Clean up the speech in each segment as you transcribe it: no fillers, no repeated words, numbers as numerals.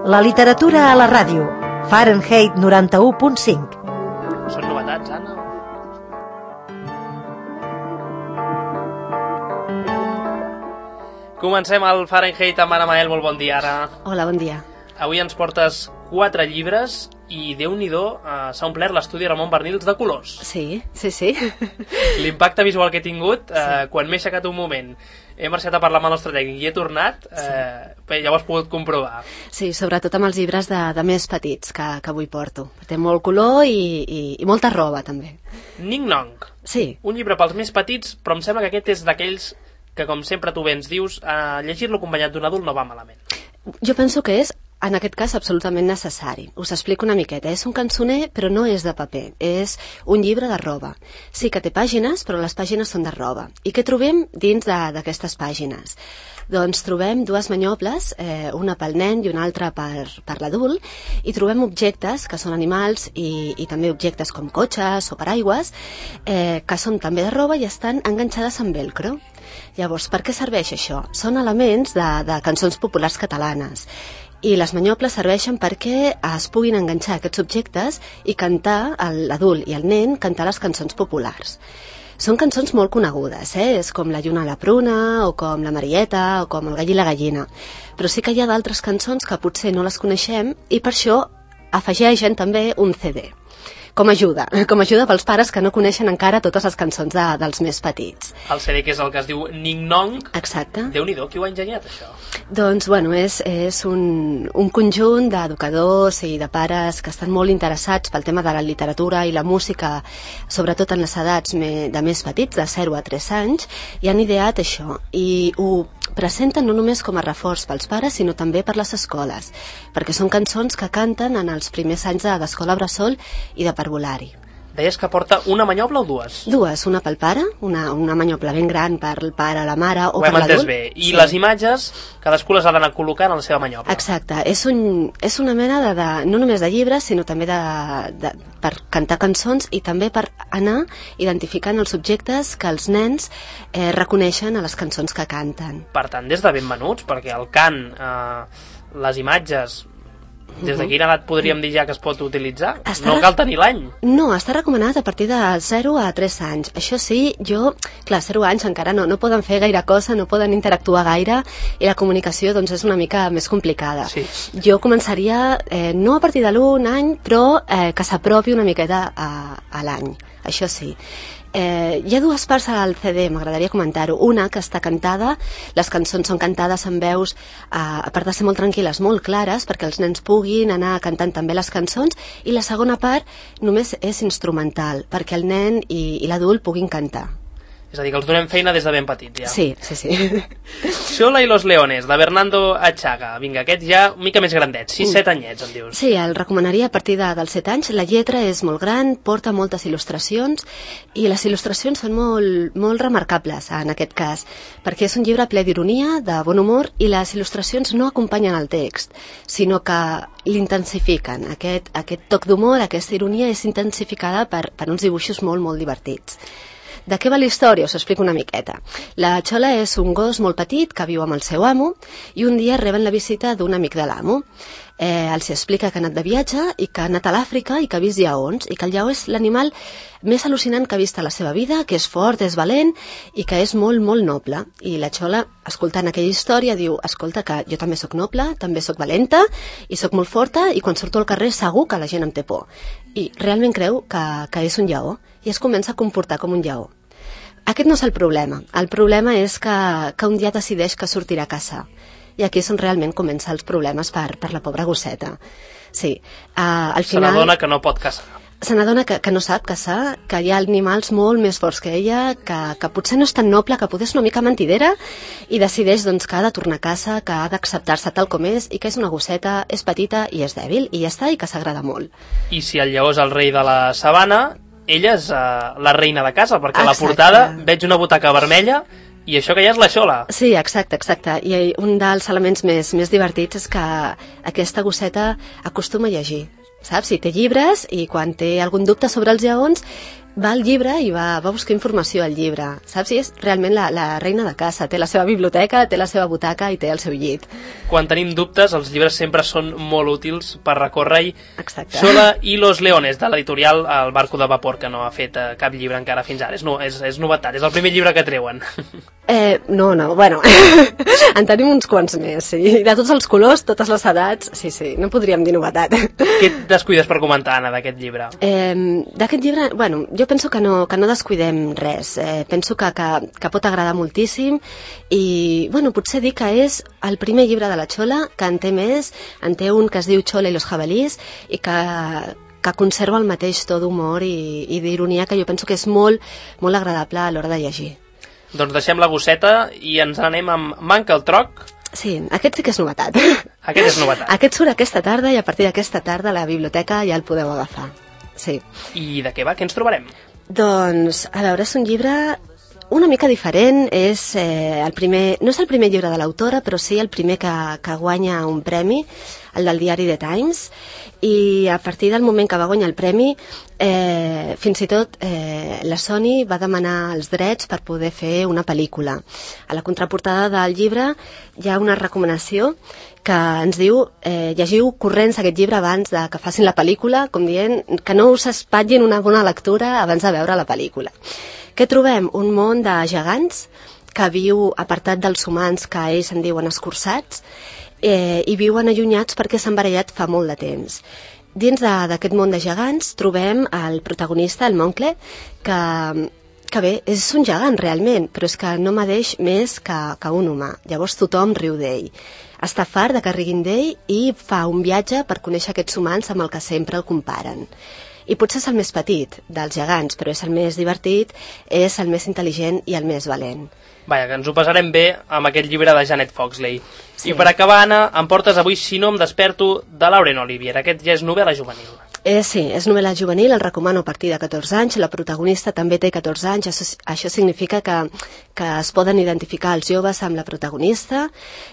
La literatura a la ràdio. Fahrenheit 91.5. Són novetats, Anna? Comencem el Fahrenheit amb Anna Mael. Molt bon dia, Ara. Hola, bon dia. Avui ens portes 4 llibres i, Déu-n'hi-do, s'ha omplert l'estudi Ramon Barnils de colors. Sí. L'impacte visual que he tingut, quan m'he aixecat un moment, he marxat a parlar amb el nostre tècnic i he tornat, ja ho has pogut comprovar. Sí, sobretot amb els llibres de més petits que avui porto. Té molt color i molta roba, també. Ning Nong. Sí. Un llibre pels més petits, però em sembla que aquest és d'aquells que, com sempre tu bé ens dius, llegir-lo acompanyat d'un adult no va malament. Jo penso que és, en aquest cas, absolutament necessari. Us explico una miqueta. És un cançoner, però no és de paper. És un llibre de roba. Sí que té pàgines, però les pàgines són de roba. I què trobem dins d'aquestes pàgines? Doncs trobem dues manyobles, una pel nen i una altra per l'adult, i trobem objectes que són animals i també objectes com cotxes o paraigües, que són també de roba i estan enganxades amb velcro. Llavors, per què serveix això? Són elements de cançons populars catalanes. I les manyobles serveixen perquè es puguin enganxar aquests objectes i cantar, l'adult i el nen, cantar les cançons populars. Són cançons molt conegudes, és com La lluna a la pruna, o com La Marieta, o com El gall i la gallina. Però sí que hi ha d'altres cançons que potser no les coneixem i per això afegeixen també un CD. Com a ajuda pels pares que no coneixen encara totes les cançons dels més petits. El CD, que és el que es diu Ning Nong. Exacte. Déu-n'hi-do, qui ho ha enginyat, això? Doncs, bueno, és un conjunt d'educadors i de pares que estan molt interessats pel tema de la literatura i la música, sobretot en les edats de més petits, de 0 a 3 anys, i han ideat això. I ho presenten no només com a reforç pels pares, sinó també per les escoles, perquè són cançons que canten en els primers anys d'escola bressol i de parvulari. Deies que porta una manyoble o dues? Dues, una pel pare, una manyoble ben gran per el pare, la mare o per l'adult. Ho hem entès bé. I sí. Les imatges, cadascú les ha d'anar col·locant a la seva manyoble. Exacte. És una mena no només de llibres, sinó també per cantar cançons i també per anar identificant els subjectes que els nens reconeixen a les cançons que canten. Per tant, des de ben menuts, perquè el cant, les imatges... Des de quina edat podríem dir ja que es pot utilitzar? No cal tenir l'any. No, està recomanat a partir de 0 a 3 anys. Això sí, clar, 0 anys encara no poden fer gaire cosa, no poden interactuar gaire i la comunicació doncs és una mica més complicada. Sí. Jo començaria, no a partir de l'1 any, però que s'apropi una miqueta a l'any. Això sí. Hi ha dues parts al CD, m'agradaria comentar-ho. Una que està cantada, les cançons són cantades amb veus, a part de ser molt tranquil·les, molt clares, perquè els nens puguin anar cantant també les cançons, i la segona part només és instrumental, perquè el nen i l'adult puguin cantar. És a dir, que els donem feina des de ben petits, ja. Sí. Xola i los leones, de Bernardo Achaga. Vinga, aquest ja una mica més grandet, 6-7 anyets, em dius. Sí, el recomanaria a partir dels 7 anys. La lletra és molt gran, porta moltes il·lustracions, i les il·lustracions són molt remarcables, en aquest cas, perquè és un llibre ple d'ironia, de bon humor, i les il·lustracions no acompanyen el text, sinó que l'intensifiquen. Aquest toc d'humor, aquesta ironia, és intensificada per uns dibuixos molt divertits. De què va la història? Us explico una miqueta. La Xola és un gos molt petit que viu amb el seu amo i un dia reben la visita d'un amic de l'amo. Els explica que ha anat de viatge i que ha anat a l'Àfrica i que ha vist lleons i que el lleó és l'animal més al·lucinant que ha vist a la seva vida, que és fort, és valent i que és molt noble. I la Xola, escoltant aquella història, diu: escolta, que jo també sóc noble, també sóc valenta i sóc molt forta i quan surto al carrer segur que la gent em té por. I realment creu que és un lleó i es comença a comportar com un lleó. Aquest no és el problema. El problema és que un dia decideix que sortirà a caçar. I aquí és on realment comencen els problemes per la pobra gosseta. Sí, al final... Se n'adona que no pot caçar. Se n'adona que no sap caçar, que hi ha animals molt més forts que ella, que potser no és tan noble, que potser és una mica mentidera, i decideix doncs, que ha de tornar a casa, que ha d'acceptar-se tal com és, i que és una gosseta, és petita i és dèbil, i ja està, i que s'agrada molt. I si el lleó és el rei de la sabana, ella és la reina de casa, perquè a la Exacte. portada veig una butaca vermella i això que ja és la Xola. Sí, exacte. I un dels elements més divertits és que aquesta gosseta acostuma a llegir, saps? Si té llibres i quan té algun dubte sobre els lleons va al llibre i va buscar informació al llibre, saps? I és realment la reina de casa, té la seva biblioteca, té la seva butaca i té el seu llit. Quan tenim dubtes, els llibres sempre són molt útils per recórrer-hi. Exacte. Xola i los Leones, de l'editorial El barco de vapor, que no ha fet cap llibre encara fins ara. És novetat, és el primer llibre que treuen. No, bueno, en tenim uns quants més, sí. De tots els colors, totes les edats, sí, no podríem dir novetat. Què et descuides per comentar, Anna, d'aquest llibre? D'aquest llibre, bueno, jo penso que no descuidem res. Penso que pot agradar moltíssim i, bueno, potser dir que és el primer llibre de la Xola, que en té més, en té un que es diu Xola i los jabalís i que conserva el mateix to d'humor i d'ironia que jo penso que és molt, molt agradable a l'hora de llegir. Doncs deixem la bosseta i ens anem amb Manca el troc. Sí, aquest sí que és novetat. Aquest és novetat. Aquest surt aquesta tarda i a partir d'aquesta tarda a la biblioteca ja el podeu agafar. Sí. I de què va? Què ens trobarem? Doncs, a veure, és un llibre una mica diferent, és no és el primer llibre de l'autora, però sí el primer que guanya un premi, el del diari The Times, i a partir del moment que va guanyar el premi, fins i tot la Sony va demanar els drets per poder fer una pel·lícula. A la contraportada del llibre hi ha una recomanació que ens diu llegiu corrents aquest llibre abans de que facin la pel·lícula, com dient que no us espatllin una bona lectura abans de veure la pel·lícula. Què trobem? Un món de gegants que viu apartat dels humans que ells en diuen escurçats i viuen allunyats perquè s'han barallat fa molt de temps. Dins d'aquest món de gegants trobem el protagonista, el Moncle, que bé, és un gegant realment, però és que no medeix més que un humà. Llavors tothom riu d'ell. Està fart de que riguin d'ell i fa un viatge per conèixer aquests humans amb el que sempre el comparen. I potser és el més petit dels gegants, però és el més divertit, és el més intel·ligent i el més valent. Vaja, que ens ho passarem bé amb aquest llibre de Janet Foxley. Sí. I per acabar, Anna, em portes avui Si no em desperto, de Lauren Olivier. Aquest ja és novel·la juvenil. Sí, és novel·la juvenil, el recomano a partir de 14 anys, la protagonista també té 14 anys, això significa que es poden identificar els joves amb la protagonista.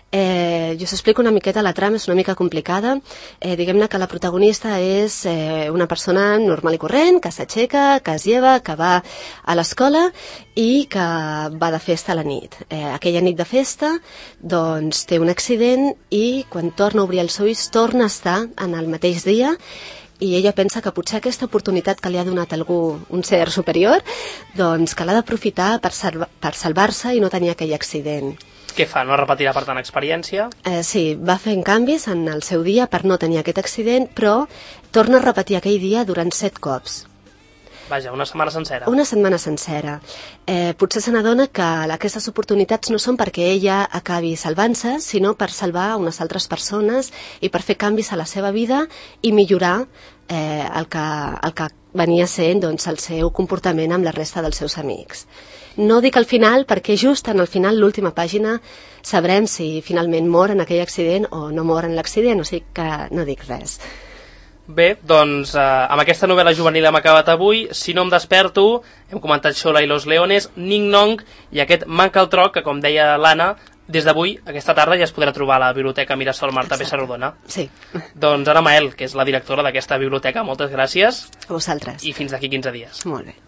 Jo us explico una miqueta, la trama és una mica complicada. Diguem-ne que la protagonista és una persona normal i corrent, que s'aixeca, que es lleva, que va a l'escola i que va de festa a la nit. Aquella nit de festa, doncs, té un accident i quan torna a obrir els ulls torna a estar en el mateix dia i ella pensa que potser aquesta oportunitat que li ha donat algú, un ser superior, doncs que l'ha d'aprofitar per salvar-se i no tenir aquell accident. Què fa? No repetirà per tant experiència? Sí, va fent canvis en el seu dia per no tenir aquest accident, però torna a repetir aquell dia durant 7 cops. Vaja, una setmana sencera. Una setmana sencera. Potser se n'adona que aquestes oportunitats no són perquè ella acabi salvant-se, sinó per salvar unes altres persones i per fer canvis a la seva vida i millorar el que venia sent doncs, el seu comportament amb la resta dels seus amics. No dic al final perquè just en el final, l'última pàgina, sabrem si finalment mor en aquell accident o no mor en l'accident, o sigui que no dic res. Bé, doncs amb aquesta novel·la juvenil hem acabat avui. Si no em desperto, hem comentat Xola i los Leones, Ning Nong i aquest Manca el troc, que com deia l'Anna, des d'avui, aquesta tarda, ja es podrà trobar a la Biblioteca Mirasol Marta Pessarrodona. Sí. Doncs Anna Mael, que és la directora d'aquesta biblioteca, moltes gràcies. A vosaltres. I fins d'aquí 15 dies. Molt bé.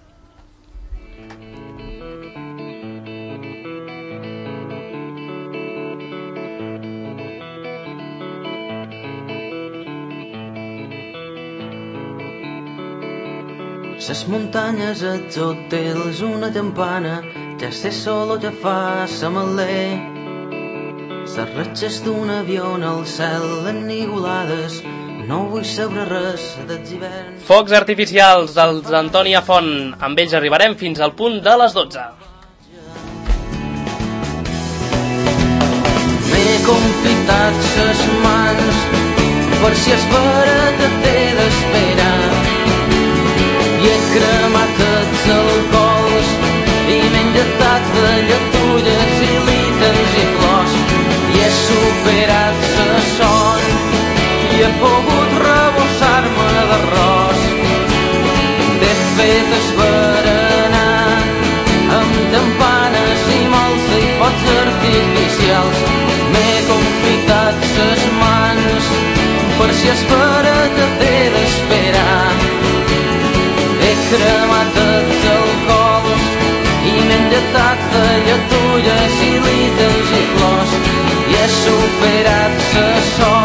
Ses muntanyes, els hotels, una campana, ja sé solo que fa samalé. Ses ratxes d'un avió en el cel enigolades, no vull saber res dels hiverns. Focs artificials dels Antònia Font. Amb ells arribarem fins al punt de les 12. M'he complicat ses mans per si és vera que t'he d'esperar. I he cremat els alcohols i m'he injectat de lletulles i líquens i flors. I he superat la son i he pogut rebossar-me d'arròs. T'he fet esberenar amb campanes i molts i focs artificials. M'he complicat les mans per si és vera que t'he d'esperar. He cremat esperat-se sol.